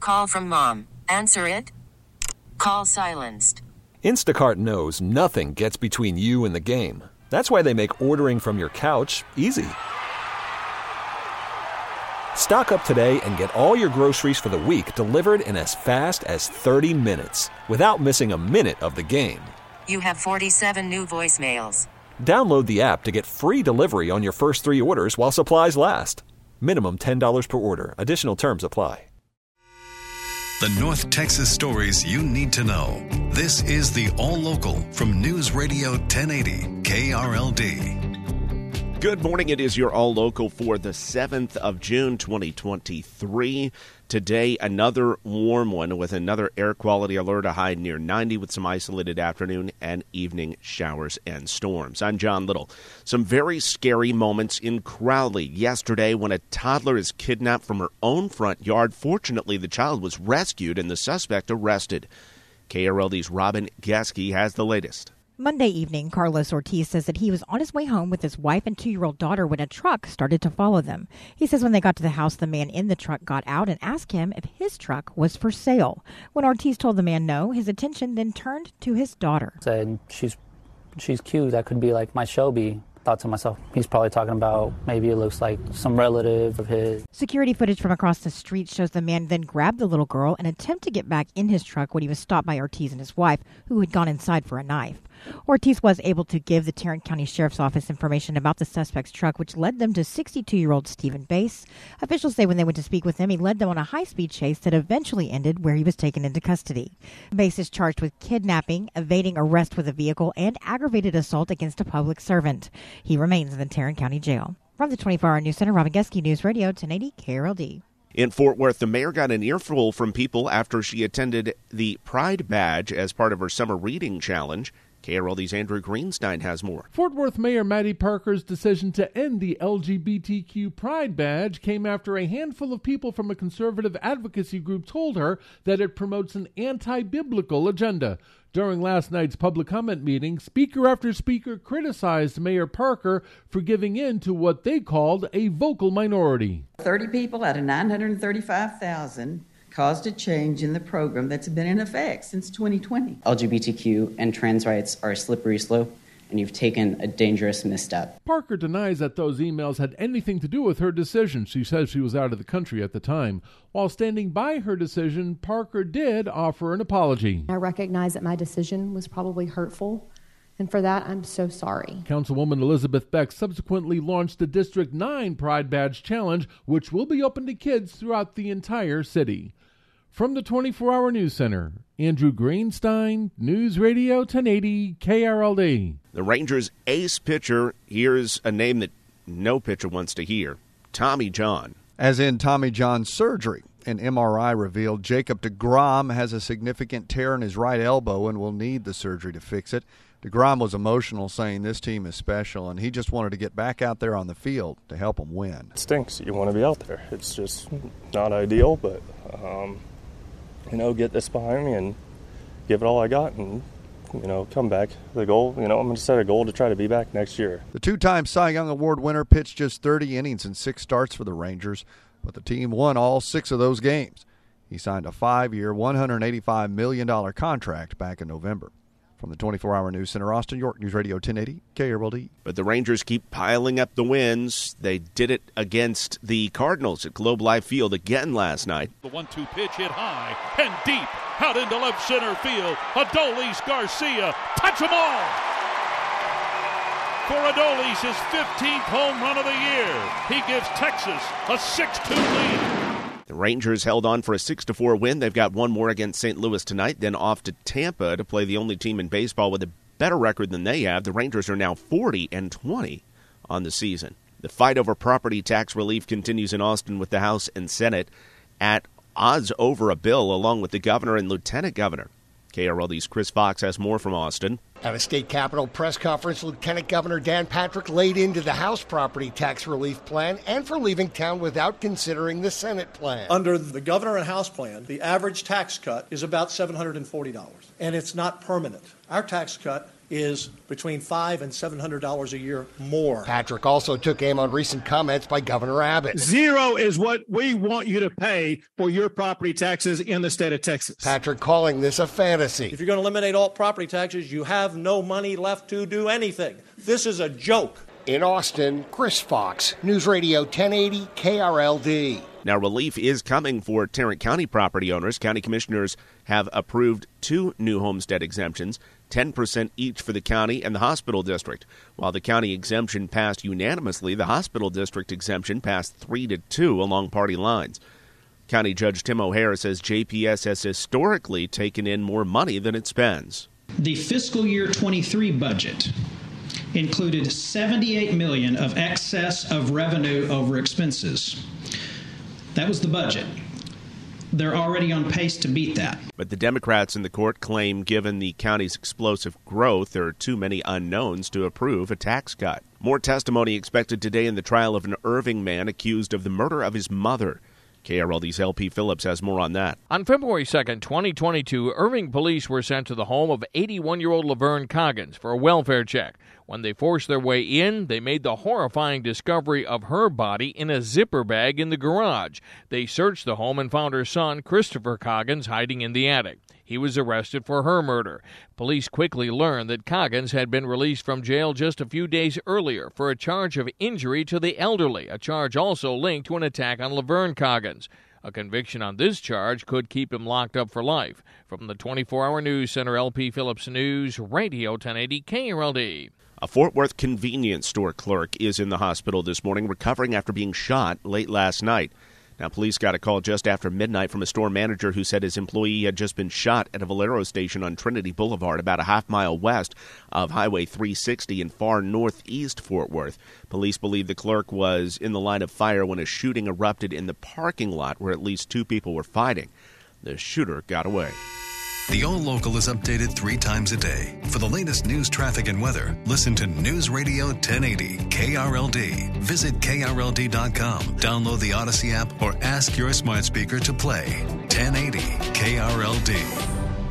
Call from mom. Answer it. Call silenced. Instacart knows nothing gets between you and the game. That's why they make ordering from your couch easy. Stock up today and get all your groceries for the week delivered in as fast as 30 minutes without missing a minute of the game. You have 47 new voicemails. Download the app to get free delivery on your first 3 orders while supplies last. Minimum $10 per order. Additional terms apply. The North Texas stories you need to know. This is the All Local from News Radio 1080 KRLD. Good morning. It is your All Local for the 7th of June, 2023. Today, another warm one with another air quality alert, a high near 90 with some isolated afternoon and evening showers and storms. I'm John Little. Some very scary moments in Crowley yesterday when a toddler is kidnapped from her own front yard. Fortunately, the child was rescued and the suspect arrested. KRLD's Robin Geske has the latest. Monday evening, Carlos Ortiz says that he was on his way home with his wife and 2-year-old daughter when a truck started to follow them. He says when they got to the house, the man in the truck got out and asked him if his truck was for sale. When Ortiz told the man no, his attention then turned to his daughter. Said, she's cute. That could be like my Shelby. Thought to myself, he's probably talking about maybe it looks like some relative of his. Security footage from across the street shows the man then grabbed the little girl and attempted to get back in his truck when he was stopped by Ortiz and his wife, who had gone inside for a knife. Ortiz was able to give the Tarrant County Sheriff's Office information about the suspect's truck, which led them to 62-year-old Stephen Bass. Officials say when they went to speak with him, he led them on a high-speed chase that eventually ended where he was taken into custody. Bass is charged with kidnapping, evading arrest with a vehicle, and aggravated assault against a public servant. He remains in the Tarrant County Jail. From the 24-Hour News Center, Robin Geske, News Radio 1080 KRLD. In Fort Worth, the mayor got an earful from people after she attended the Pride Badge as part of her summer reading challenge. KRLD's Andrew Greenstein has more. Fort Worth Mayor Maddie Parker's decision to end the LGBTQ Pride Badge came after a handful of people from a conservative advocacy group told her that it promotes an anti-biblical agenda. During last night's public comment meeting, speaker after speaker criticized Mayor Parker for giving in to what they called a vocal minority. 30 people out of 935,000 caused a change in the program that's been in effect since 2020. LGBTQ and trans rights are a slippery slope, and you've taken a dangerous misstep. Parker denies that those emails had anything to do with her decision. She says she was out of the country at the time. While standing by her decision, Parker did offer an apology. I recognize that my decision was probably hurtful, and for that, I'm so sorry. Councilwoman Elizabeth Beck subsequently launched the District 9 Pride Badge Challenge, which will be open to kids throughout the entire city. From the 24-Hour News Center, Andrew Greenstein, News Radio 1080 KRLD. The Rangers' ace pitcher, here's a name that no pitcher wants to hear, Tommy John. As in Tommy John surgery. An MRI revealed Jacob deGrom has a significant tear in his right elbow and will need the surgery to fix it. deGrom was emotional, saying this team is special, and he just wanted to get back out there on the field to help them win. It stinks. You want to be out there. It's just not ideal, but get this behind me and give it all I got and, come back. The goal, I'm going to set a goal to try to be back next year. The two-time Cy Young Award winner pitched just 30 innings and 6 starts for the Rangers, but the team won all 6 of those games. He signed a 5-year, $185 million contract back in November. From the 24-Hour News Center, Austin, York, News Radio 1080, KRLD. But the Rangers keep piling up the wins. They did it against the Cardinals at Globe Life Field again last night. The 1-2 pitch hit high and deep out into left center field. Adolis Garcia, touch them all! For Adolis, his 15th home run of the year. He gives Texas a 6-2 lead. The Rangers held on for a 6-4 win. They've got one more against St. Louis tonight, then off to Tampa to play the only team in baseball with a better record than they have. The Rangers are now 40-20 on the season. The fight over property tax relief continues in Austin with the House and Senate at odds over a bill along with the governor and lieutenant governor. KRLD's Chris Fox has more from Austin. At a state capitol press conference, Lieutenant Governor Dan Patrick laid into the House property tax relief plan and for leaving town without considering the Senate plan. Under the governor and House plan, the average tax cut is about $740, and it's not permanent. Our tax cut is between $500 and $700 a year more. Patrick also took aim on recent comments by Governor Abbott. Zero is what we want you to pay for your property taxes in the state of Texas. Patrick calling this a fantasy. If you're going to eliminate all property taxes, you have no money left to do anything. This is a joke. In Austin, Chris Fox, News Radio 1080 KRLD. Now, relief is coming for Tarrant County property owners. County commissioners have approved 2 new homestead exemptions, 10% each for the county and the hospital district. While the county exemption passed unanimously, the hospital district exemption passed 3-2 along party lines. County Judge Tim O'Hare says JPS has historically taken in more money than it spends. The fiscal year 23 budget included $78 million of excess of revenue over expenses. That was the budget. They're already on pace to beat that. But the Democrats in the court claim given the county's explosive growth, there are too many unknowns to approve a tax cut. More testimony expected today in the trial of an Irving man accused of the murder of his mother. KRLD's LP Phillips has more on that. On February 2nd, 2022, Irving police were sent to the home of 81-year-old Laverne Coggins for a welfare check. When they forced their way in, they made the horrifying discovery of her body in a zipper bag in the garage. They searched the home and found her son, Christopher Coggins, hiding in the attic. He was arrested for her murder. Police quickly learned that Coggins had been released from jail just a few days earlier for a charge of injury to the elderly, a charge also linked to an attack on Laverne Coggins. A conviction on this charge could keep him locked up for life. From the 24-hour news center, LP Phillips News, Radio 1080 KRLD. A Fort Worth convenience store clerk is in the hospital this morning, recovering after being shot late last night. Now, police got a call just after midnight from a store manager who said his employee had just been shot at a Valero station on Trinity Boulevard, about a half-mile west of Highway 360 in far northeast Fort Worth. Police believe the clerk was in the line of fire when a shooting erupted in the parking lot where at least 2 people were fighting. The shooter got away. The All Local is updated 3 times a day. For the latest news, traffic, and weather, listen to News Radio 1080 KRLD. Visit KRLD.com, download the Odyssey app, or ask your smart speaker to play 1080 KRLD.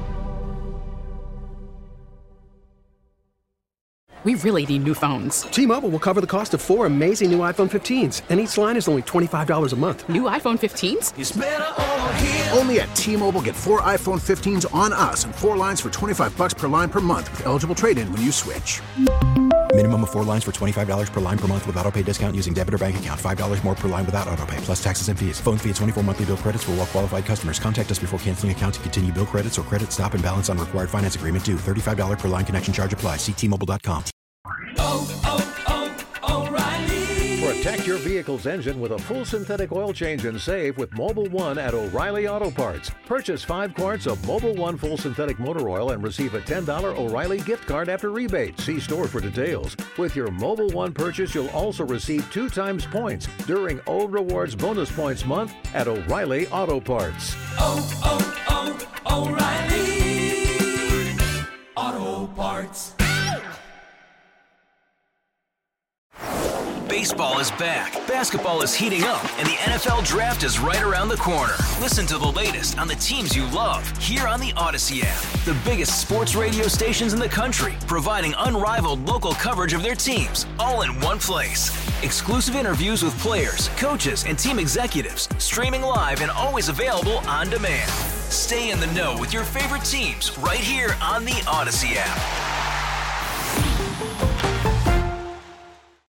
We really need new phones. T-Mobile will cover the cost of 4 amazing new iPhone 15s, and each line is only $25 a month. New iPhone 15s? It's better over here. Only at T-Mobile, get 4 iPhone 15s on us and 4 lines for $25 per line per month with eligible trade-in when you switch. Minimum of 4 lines for $25 per line per month with autopay discount using debit or bank account. $5 more per line without autopay, plus taxes and fees. Phone fee at 24 monthly bill credits for well-qualified customers. Contact us before canceling account to continue bill credits or credit stop and balance on required finance agreement due. $35 per line connection charge applies. See T-Mobile.com. O'Reilly. Protect your vehicle's engine with a full synthetic oil change and save with Mobil 1 at O'Reilly Auto Parts. Purchase 5 quarts of Mobil 1 full synthetic motor oil and receive a $10 O'Reilly gift card after rebate. See store for details. With your Mobil 1 purchase, you'll also receive 2 times points during O Rewards Bonus Points Month at O'Reilly Auto Parts. O'Reilly Auto Parts. Baseball is back, basketball is heating up, and the NFL Draft is right around the corner. Listen to the latest on the teams you love here on the Odyssey app. The biggest sports radio stations in the country, providing unrivaled local coverage of their teams, all in one place. Exclusive interviews with players, coaches, and team executives, streaming live and always available on demand. Stay in the know with your favorite teams right here on the Odyssey app.